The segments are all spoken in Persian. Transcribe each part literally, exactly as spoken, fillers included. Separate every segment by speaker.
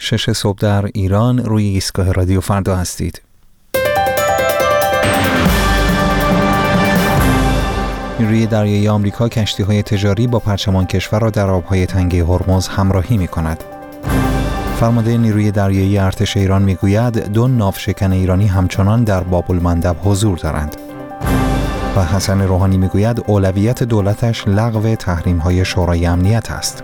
Speaker 1: شش صبح در ایران روی ایستگاه رادیو فردا هستید. نیروی دریایی آمریکا کشتی‌های تجاری با پرچمان کشور را در آب‌های تنگه هرمز همراهی می‌کند. فرمانده نیروی دریایی ارتش ایران می‌گوید دو ناوشکن ایرانی همچنان در باب المندب حضور دارند. و حسن روحانی می‌گوید اولویت دولتش لغو تحریم‌های شورای امنیت است.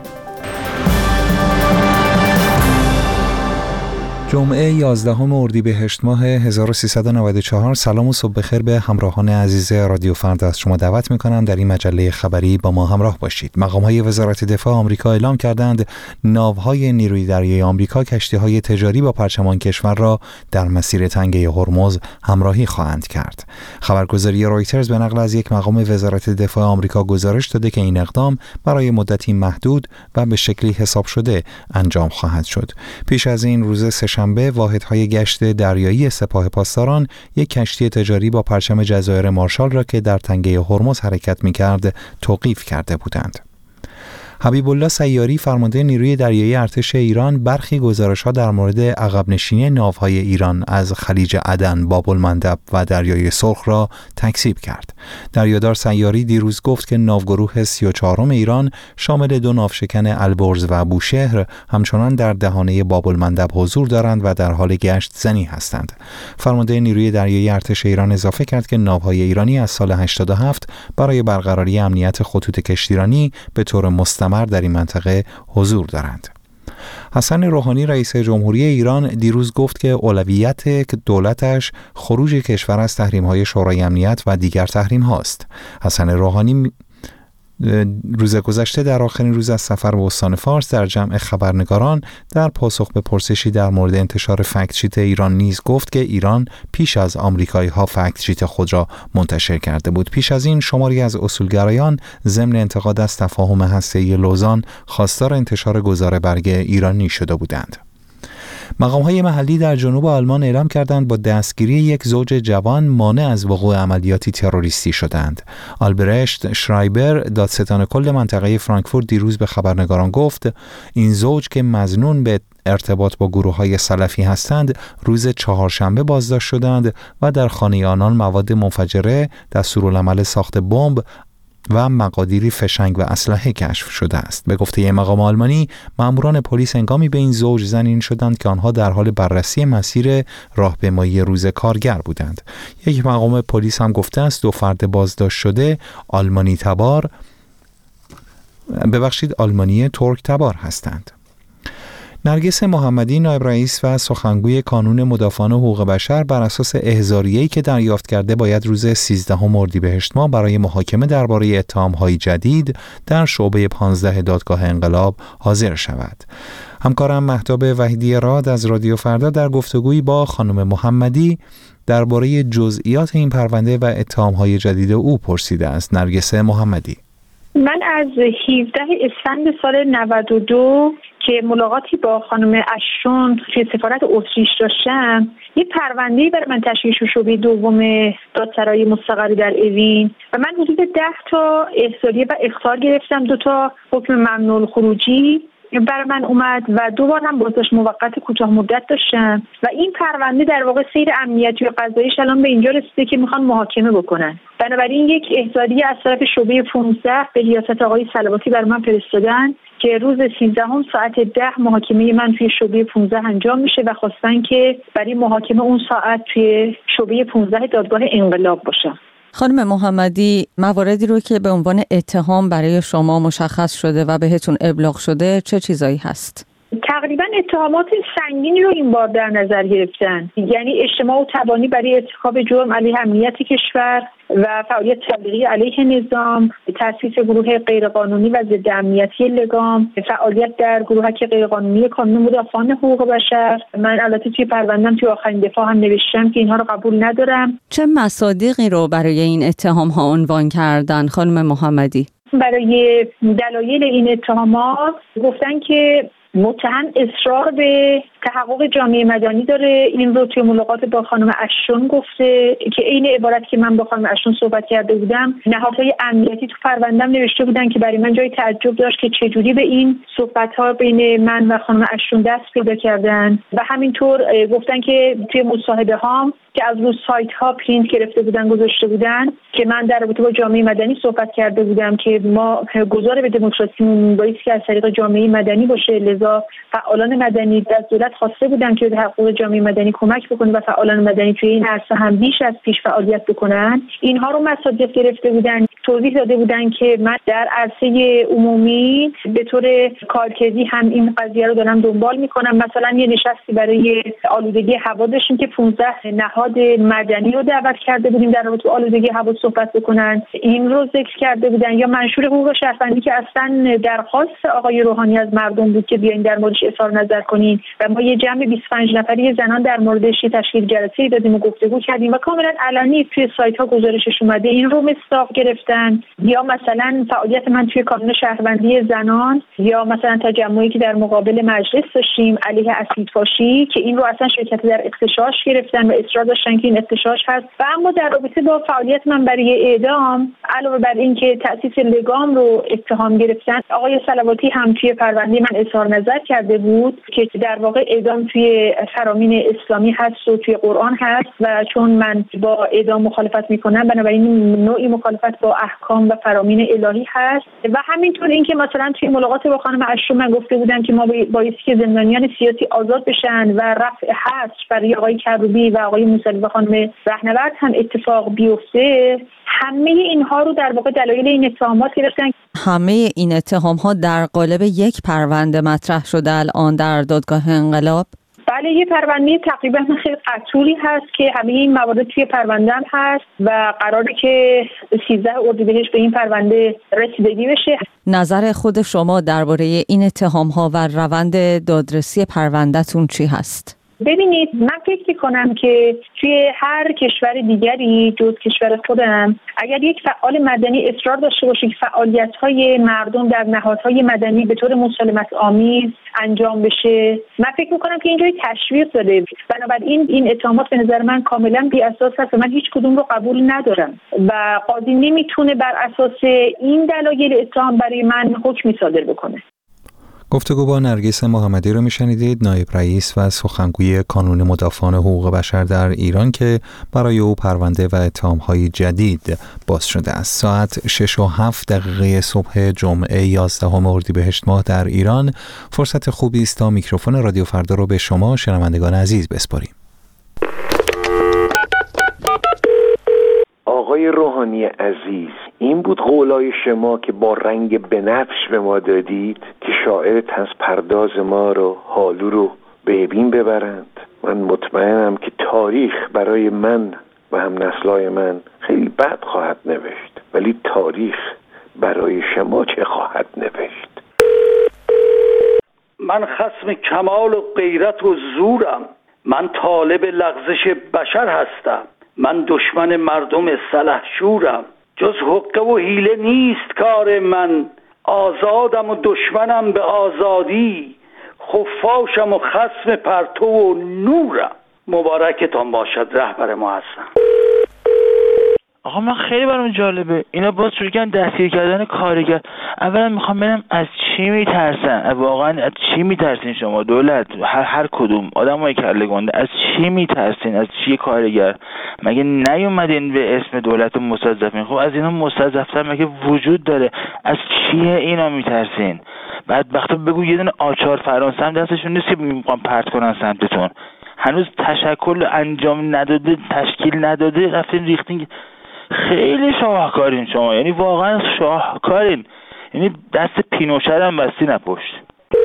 Speaker 1: جمعه یازدهم اردیبهشت ماه هزار و سیصد و نود و چهار. سلام و صبح بخیر به همراهان عزیز رادیو فردا از شما دعوت می‌کنم در این مجله خبری با ما همراه باشید. مقام‌های وزارت دفاع آمریکا اعلام کردند ناوهای نیروی دریایی آمریکا کشتی‌های تجاری با پرچمان کشور را در مسیر تنگه هرمز همراهی خواهند کرد. خبرگزاری رویترز به نقل از یک مقام وزارت دفاع آمریکا گزارش داده که این اقدام برای مدتی محدود و به شکلی حساب شده انجام خواهد شد. پیش از این روز سه‌شنبه به واحدهای گشت دریایی سپاه پاسداران یک کشتی تجاری با پرچم جزایر مارشال را که در تنگه هرمز حرکت می‌کرد توقیف کرده بودند. حبیب الله سیاری فرمانده نیروی دریایی ارتش ایران برخی گزارش‌ها در مورد عقب نشینی ناوهای ایران از خلیج عدن، باب المندب و دریای سرخ را تکذیب کرد. دریادار سیاری دیروز گفت که ناوگروه سی و چهارم ایران شامل دو ناوشکن البرز و بوشهر همچنان در دهانه باب المندب حضور دارند و در حال گشت زنی هستند. فرمانده نیروی دریایی ارتش ایران اضافه کرد که ناوهای ایرانی از سال هشتاد و هفت برای برقراری امنیت خطوط کشتیرانی به طور مستمر در این منطقه حضور دارند. حسن روحانی رئیس جمهوری ایران دیروز گفت که اولویت دولتش خروج کشور از تحریم‌های شورای امنیت و دیگر تحریم هاست. حسن روحانی روز گذشته در آخرین روز از سفر به استان فارس در جمع خبرنگاران در پاسخ به پرسشی در مورد انتشار فکت شیت ایران نیز گفت که ایران پیش از آمریکایی‌ها فکت شیت خود را منتشر کرده بود. پیش از این شماری از اصولگرایان ضمن انتقاد از تفاهم هسته‌ای لوزان خواستار انتشار گزاره برگ ایرانی شده بودند. مقام‌های محلی در جنوب آلمان اعلام کردند با دستگیری یک زوج جوان مانع از وقوع عملیاتی تروریستی شدند. آلبرشت شرایبر دادستان کل منطقه فرانکفورت دیروز به خبرنگاران گفت این زوج که مظنون به ارتباط با گروه‌های سلفی هستند روز چهارشنبه بازداشت شدند و در خانه آنان مواد منفجره، دستورالعمل ساخت بمب و مقادیری فشنگ و اسلحه کشف شده است. به گفته مقام آلمانی، ماموران پلیس هنگامی به این زوج زنین شدند که آنها در حال بررسی مسیر راهپیمایی روز کارگر بودند. یک مقام پلیس هم گفته است دو فرد بازداشت شده آلمانی تبار ببخشید آلمانی ترک تبار هستند. نرگس محمدی نایب رئیس و سخنگوی کانون مدافعان حقوق بشر بر اساس احضاریه‌ای که دریافت کرده باید روز سیزدهم اردیبهشت ماه برای محاکمه درباره اتهام‌های جدید در شعبه پانزده دادگاه انقلاب حاضر شود. همکارم مهتاب وحیدی راد از رادیو فردا در گفتگویی با خانم محمدی درباره جزئیات این پرونده و اتهام‌های جدید او پرسیده است. نرگس محمدی:
Speaker 2: من از هفدهم اسفند سال نود و دو که ملاقاتی با خانم اشون که سفارت اتریش داشتم، یه پرونده‌ای برای من تشکیل شد شعبه دوم دادسرای مستقری در اوین و من حدود ده تا احضاریه و اخطار گرفتم. دو تا حکم ممنوع الخروجی برای من اومد و دو بار هم بازداشت موقت کوتاه مدت داشتم و این پرونده در واقع سیر امنیتی و قضاییش الان به اینجا رسیده که میخوان محاکمه بکنن. بنابراین یک احضاریه از طرف شعبه پانزده به ریاست آقای صلواتی برای من فرستادن که روز سیزدهم ساعت ده محاکمه من توی شعبه پانزده انجام میشه و خواستن که برای محاکمه اون ساعت توی شعبه پانزده دادگاه انقلاب باشم.
Speaker 3: خانم محمدی، مواردی رو که به عنوان اتهام برای شما مشخص شده و بهتون ابلاغ شده چه چیزایی هست؟
Speaker 2: تقریبا اتهامات سنگینی رو این بار در نظر گرفتن، یعنی اجتماع و تبانی برای ارتکاب جرم علیه امنیت کشور و فعالیت تبلیغی علیه نظام، تأسیس گروه غیرقانونی و ضد امنیتی لگام، فعالیت در گروهک غیرقانونی کانون مدافعان حقوق بشر. من البته توی پرونده‌ام توی آخرین دفاع هم نوشتم که اینها رو قبول ندارم.
Speaker 3: چه مصادیقی رو برای این اتهام ها عنوان کردن خانم محمدی؟
Speaker 2: برای دلایل این اتهامات گفتن که متهم اصرار به تحقق جامعه مدنی داره. این رو توی ملاقات با خانم اشون گفته که عین عبارت که من با خانم اشون صحبت کرده بودم، نهادهای امنیتی تو پرونده‌ام نوشته بودن که برای من جای تعجب داشت که چجوری به این صحبت‌ها بین من و خانم اشون دست پیدا کردن و همینطور گفتن که توی مصاحبه هام که از روی سایت ها پرینت گرفته بودن گذاشته بودن که من در رابطه با جامعه مدنی صحبت کرده بودم که ما گذار به دموکراسیمون باید که از طریق جامعه مدنی باشه، لذا فعالان مدنی از دولت خواسته بودن که به تحقق جامعه مدنی کمک بکنه و فعالان مدنی توی این عرصه هم بیش از پیش فعالیت بکنن. اینها رو مصادیق گرفته بودن، توضیح داده بودن که من در عرصه عمومی به طور کارکردی هم این قضیه رو دارم دنبال میکنم. مثلا یه نشستی برای آلودگی هوا داشتیم که پانزده نهاد مدنی رو دعوت کرده بودیم در رابطه با آلودگی هوا صحبت بکنن، این رو ذکر کرده بودن. یا منشور حقوق شهروندی که اصلا درخواست آقای روحانی از مردم بود که بیاین در موردش اظهار نظر کنین و ما یه جمع بیست و پنج نفری زنان در موردش تشکیل جلسه‌ای دادیم و گفتگو کردیم و کاملا علنی توی سایت ها گزارشش اومده. این رو مصداق گرفتن. یا مثلا فعالیت من توی کانون شهروندی زنان یا مثلا تجمعی که در مقابل مجلس داشتیم علیه اسیدفاشی که این رو اصلا شرکت در اغتشاش گرفتن و اصرار داشتن که این اغتشاش هست. و اما در رابطه با فعالیت من برای اعدام علاوه بر این که تأسیس لگام رو اتهام گرفتن، آقای صلواتی هم توی پرونده من اظهار نظر کرده بود که در واقع اعدام توی فرامین اسلامی هست و توی قرآن هست و چون من با اعدام مخالفت میکنم بنابراین نوعی مخالفت با احکام و فرامین الهی هست. و همینطور این که مثلا توی ملاقات با خانم اشرو من گفته بودم که ما بایستی که زندانیان سیاسی آزاد بشن و رفع حبس برای آقای کروبی و آقای موسوی و خانم رهنورد هم اتفاق بیفته. همه اینها رو در واقع دلایل این اتهامات گرفتن.
Speaker 3: همه این اتهام ها در قالب یک پرونده مطرح شده الان در دادگاه انقلاب؟
Speaker 2: بله، یه پرونده تقریبا خیلی قطوری هست که همه این موارد توی پرونده هم هست و قراره که سیزده اردیبهشت به این پرونده رسیدگی بشه.
Speaker 3: نظر خود شما درباره این اتهام ها و روند دادرسی پروندهتون چی هست؟
Speaker 2: ببینید، من فکر می‌کنم که توی هر کشور دیگری جز کشور خودم اگر یک فعال مدنی اصرار داشته باشه که فعالیت‌های مردم در نهادهای مدنی به طور مسالمت آمیز انجام بشه، من فکر می‌کنم که اینجوری تشویق داده. بنابراین این اتهامات به نظر من کاملا بی‌اساس هست و من هیچ کدوم رو قبول ندارم و قاضی نمیتونه بر اساس این دلایل اتهام برای من حکمی صادر بکنه.
Speaker 1: گفتگو با نرگس محمدی رو میشنیدید، نایب رئیس و سخنگوی کانون مدافعان حقوق بشر در ایران که برای او پرونده و اتهام‌های جدید باز شده است. ساعت شش و هفت دقیقه صبح جمعه یازدهم اردیبهشت ماه در ایران فرصت خوبی است تا میکروفون رادیو فردا رو به شما شنوندگان عزیز بسپاریم.
Speaker 4: آقای روحانی عزیز، این بود قولای شما که با رنگ بنفش به ما دادید که شاعر طنز پرداز ما رو، حالو رو به بین ببرند. من مطمئنم که تاریخ برای من و هم نسلای من خیلی بد خواهد نوشت، ولی تاریخ برای شما چه خواهد نوشت؟
Speaker 5: من خصم کمال و غیرت و زورم، من طالب لغزش بشر هستم، من دشمن مردم سلحشورم، جز حقه و حیله نیست کار من، آزادم و دشمنم به آزادی، خفاشم و خصم پرتو و نورم. مبارکتان باشد رهبر ما هستم.
Speaker 6: آقا من خیلی برام جالبه اینا باز شروع کردن دستگیر کردن کارگر. اولا میخوام ببینم از چی میترسن، واقعا از چی میترسین شما دولت؟ هر هر کدوم آدمای کله گنده از چی میترسین؟ از چی کارگر؟ مگه نیومدین به اسم دولت مستضعفین؟ خب از اینا مستضعفتر مگه وجود داره؟ از چیه اینا میترسین؟ بعد وقتی بگو یه دونه آچار فرانسه هم دستشون نیست که میخوام پرت کنن سمتتون. هنوز تشکل انجام نداده، تشکیل نداده، رفتین ریختین. خیلی شاهکارین شما، یعنی واقعا شاهکارین، یعنی دست پینوشه هم بستی نپشت.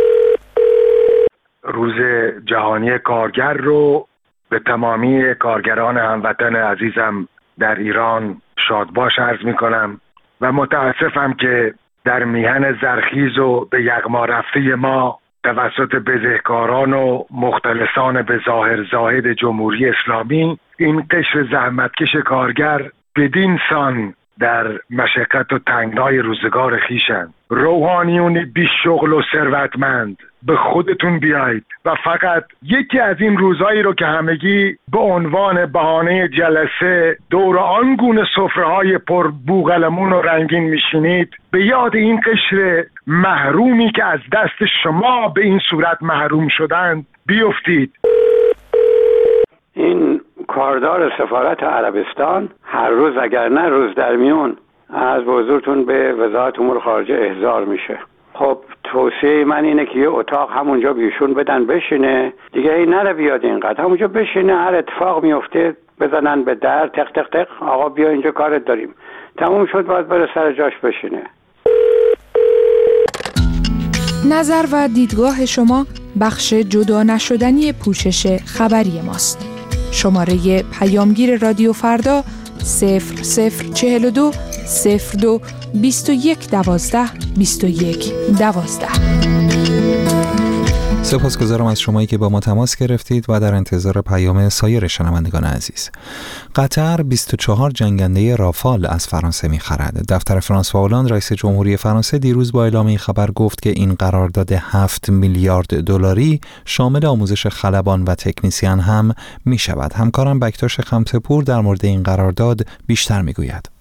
Speaker 7: روز جهانی کارگر رو به تمامی کارگران هموطن عزیزم در ایران شادباش عرض می کنم و متاسفم که در میهن زرخیز و به یغما رفته ما توسط بزهکاران و مختلسان به ظاهر زاهد جمهوری اسلامی این قشر زحمتکش کارگر بدین سان در مشقت و تنگنای روزگار خیشند روحانیون بی شغل و ثروتمند به خودتون بیایید و فقط یکی از این روزایی رو که همگی به عنوان بهانه جلسه دور آن گونه سفره‌های پر بوقلمون و رنگین میشینید به یاد این قشر محرومی که از دست شما به این صورت محروم شدند بیفتید.
Speaker 8: این کاردار سفارت عربستان هر روز اگر نه روز در میون از حضورتون به وزارت امور خارجه احضار میشه. خب توصیه من اینه که یه اتاق همونجا بیشون بدن بشینه دیگه، این نره بیاد اینقدر، همونجا بشینه، هر اتفاق میفته بزنن به در تق تق تق، آقا بیا اینجا کارت داریم، تموم شد، باید بره سر جاش بشینه.
Speaker 9: نظر و دیدگاه شما بخش جدا نشدنی پوشش خبری ماست. شماره پیامگیر رادیو فردا صفر صفر چهل و دو صفر دو بیست و یک دوازده بیست و یک دوازده.
Speaker 1: سپاسگزارم از شمایی که با ما تماس گرفتید و در انتظار پیام سایر شنوندگان عزیز. قطر بیست و چهار جنگنده رافال از فرانسه می‌خرد. دفتر فرانسوا هولند رئیس جمهوری فرانسه دیروز با اعلام این خبر گفت که این قرارداد هفت میلیارد دلاری شامل آموزش خلبان و تکنیسیان هم می‌شود. همکارم بکتاش خمسه‌پور در مورد این قرارداد بیشتر می‌گوید.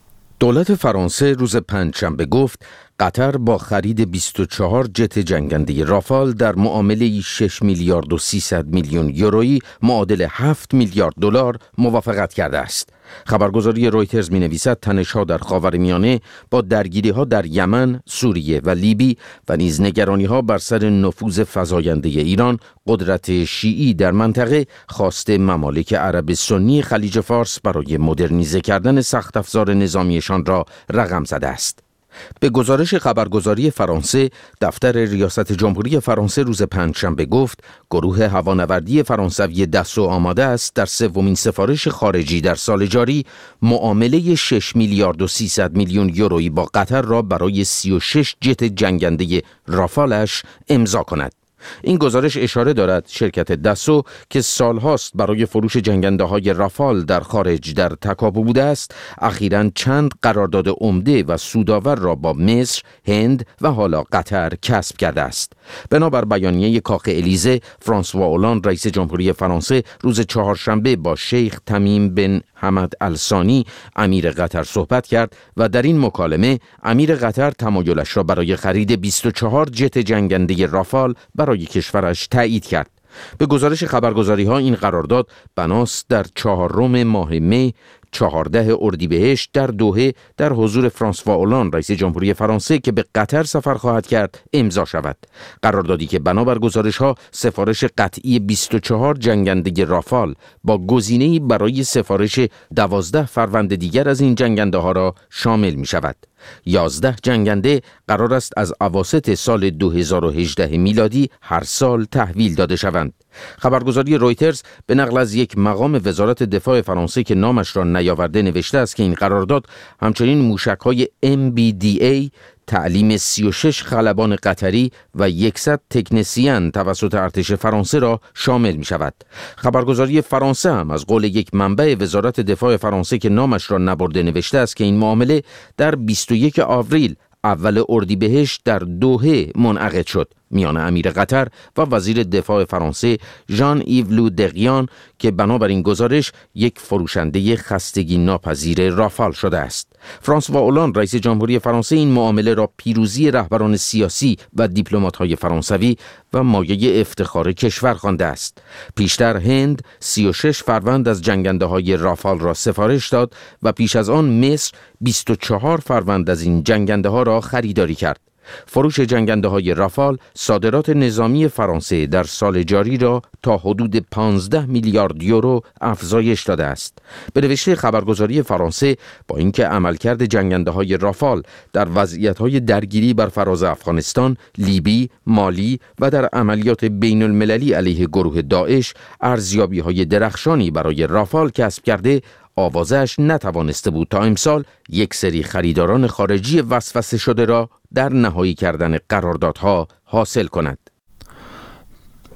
Speaker 10: دولت فرانسه روز پنجشنبه گفت قطر با خرید بیست و چهار جت جنگنده رافال در معامله شش میلیارد و سیصد میلیون یورویی معادل هفت میلیارد دلار موافقت کرده است. خبرگزاری رویترز می‌نویسد تنش‌ها در خاورمیانه با درگیری‌ها در یمن، سوریه و لیبی و نیز نگرانی‌ها بر سر نفوذ فزاینده ایران، قدرت شیعی در منطقه، خواست ممالک عرب سنی خلیج فارس برای مدرنیزه کردن سخت افزار نظامیشان را رقم زده است. به گزارش خبرگزاری فرانسه، دفتر ریاست جمهوری فرانسه روز پنجشنبه گفت گروه هوانوردی فرانسوی دسو آماده است در سومین سفارش خارجی در سال جاری معامله شش میلیارد و سیصد میلیون یورویی با قطر را برای سی و شش جت جنگنده رافالش امضا کند. این گزارش اشاره دارد شرکت دسو که سالهاست برای فروش جنگنده های رافال در خارج در تکاپو بوده است، اخیراً چند قرارداد عمده و سودآور را با مصر، هند و حالا قطر کسب کرده است. بنابر بیانیه کاخ الیزه، فرانسوا هولند رئیس جمهوری فرانسه روز چهارشنبه با شیخ تمیم بن حمد الثانی امیر قطر صحبت کرد و در این مکالمه امیر قطر تمایلش را برای خرید بیست و چهار جت جنگنده رافال برای کشورش تایید کرد. به گزارش خبرگزاری‌ها این قرارداد بناست در چهارم ماه می چهارده اردیبهشت در دوحه در حضور فرانسوا هولند رئیس جمهوری فرانسه که به قطر سفر خواهد کرد امضا شود. قراردادی که بنابر گزارش‌ها سفارش قطعی بیست و چهار جنگنده رافال با گزینه‌ای برای سفارش دوازده فروند دیگر از این جنگنده‌ها را شامل می‌شود. یازده جنگنده قرار است از اواسط سال دو هزار و هجده میلادی هر سال تحویل داده شوند. خبرگزاری رویترز به نقل از یک مقام وزارت دفاع فرانسه که نامش را نیاورده نوشته است که این قرارداد همچنین موشک‌های ام بی دی ای، تعلیم سی و شش خلبان قطری و صد تکنسین توسط ارتش فرانسه را شامل می شود. خبرگزاری فرانسه هم از قول یک منبع وزارت دفاع فرانسه که نامش را نبرده نوشته است که این معامله در بیست و یک آوریل اول اردیبهشت در دوحه منعقد شد میان امیر قطر و وزیر دفاع فرانسه ژان ایو لو دقیان که بنابراین گزارش یک فروشنده خستگی ناپذیر رافال شده است. فرانسوا هولند رئیس جمهوری فرانسه این معامله را پیروزی رهبران سیاسی و دیپلمات‌های فرانسوی و مایه افتخار کشور خوانده است. پیشتر هند سی و شش فروند از جنگنده‌های رافال را سفارش داد و پیش از آن مصر بیست و چهار فروند از این جنگنده‌ها را خریداری کرد. فروش جنگنده‌های رافال صادرات نظامی فرانسه در سال جاری را تا حدود پانزده میلیارد یورو افزایش داده است. به نوشته خبرگزاری فرانسه با اینکه عملکرد جنگنده‌های رافال در وضعیت‌های درگیری بر فراز افغانستان، لیبی، مالی و در عملیات بین المللی علیه گروه داعش ارزیابی‌های درخشانی برای رافال کسب کرده، آوازش نتوانسته بود تا امسال یک سری خریداران خارجی وسوسه شده را در نهایی کردن قراردادها حاصل کند.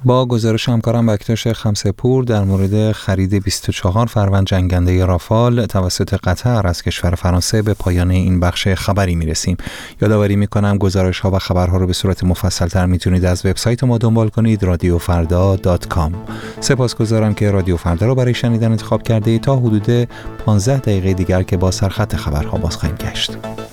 Speaker 1: با گزارش همکارم بکتاش خمسه‌پور در مورد خرید بیست و چهار فروند جنگنده رافال توسط قطر از کشور فرانسه به پایان این بخش خبری میرسیم. یادآوری میکنم گزارش ها و خبرها رو به صورت مفصل تر میتونید از وبسایت ما دنبال کنید رادیو فردا دات کام. سپاسگزارم که رادیو فردا رو برای شنیدن انتخاب کرده. تا حدود پانزده دقیقه دیگر که با سرخط خبرها باز خواهیم گشت.